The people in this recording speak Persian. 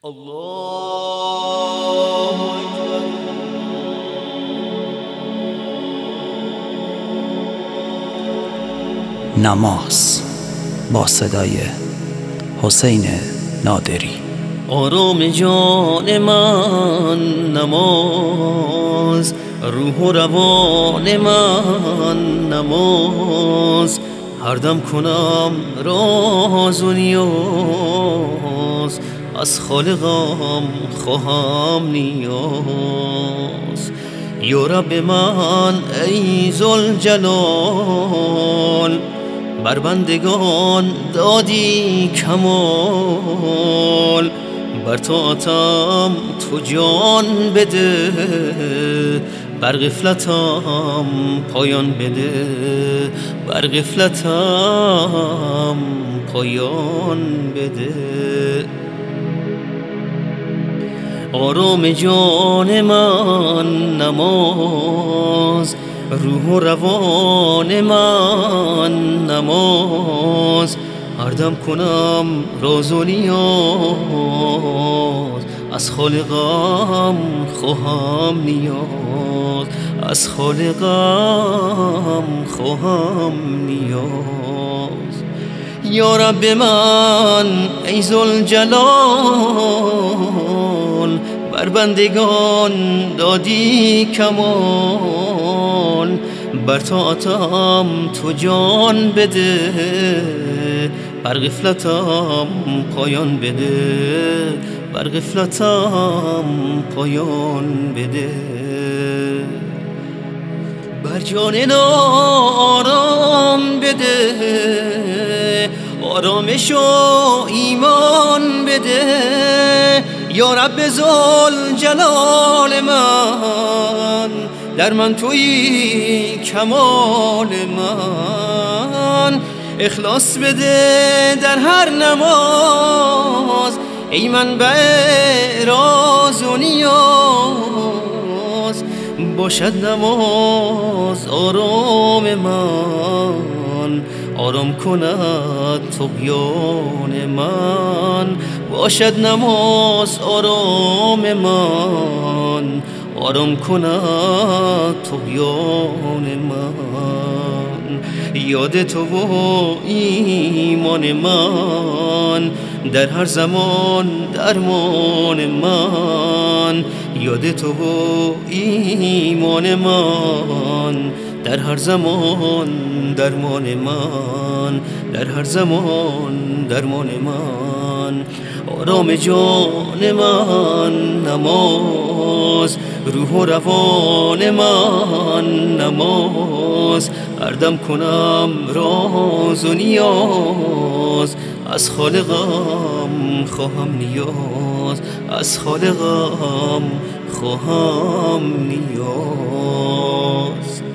الله اکبر. نماز با صدای حسین نادری. آرام جان من نماز، روح و روان من نماز، هر دم کنم راز و نیاز، از خالقم خواهم نیاز. یا رب من ای ذوالجلال، بر بندگان دادی کمال، بر طاعتم تو جان بده، بر غفلتم پایان بده، بر غفلتم پایان بده. آرام جان من نماز، روح و روان من نماز، هر دم کنم راز و نیاز، از خالقم خواهم نیاز، از خالقم خواهم نیاز. یا رب من ای ذوالجلال، بر بندگان دادی کمال، بر طاعتم تو جان بده، بر غفلتم پایان بده، بر غفلتم پایان بده. بر جان آرام بده، آرامش و ایمان بده. یا رب ذوالجلال من، در من تویی کمال من، اخلاص بده در هر نماز، ای منبع راز و نیاز. باشد نماز آرام من، آرام کند طغیان من، باشد نماز آرام من، آرام کند طغیان من. یاد تو و ایمان من، در هر زمان درمان من، یاد تو و ایمان من، در هر زمان درمان من، در هر زمان درمان من. آرام جان من نماز، روح و روان من نماز، هر دم کنم راز و نیاز، از خالقم خواهم نیاز، از خالقم خواهم نیاز.